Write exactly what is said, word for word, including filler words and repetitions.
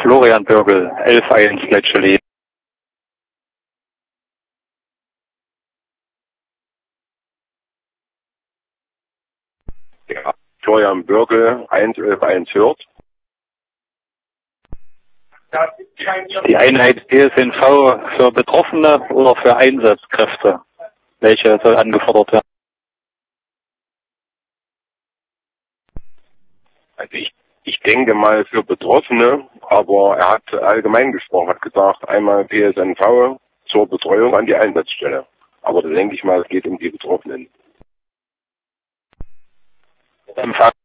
Florian Bürgel, elf eins Letscheli. Ja, Florian Bürgel, eins elf eins Hürth. Die Einheit P S N V für Betroffene oder für Einsatzkräfte? Welche soll angefordert werden? Also ich, ich denke mal für Betroffene, aber er hat allgemein gesprochen, hat gesagt, einmal P S N V zur Betreuung an die Einsatzstelle. Aber da denke ich mal, es geht um die Betroffenen. Empfang.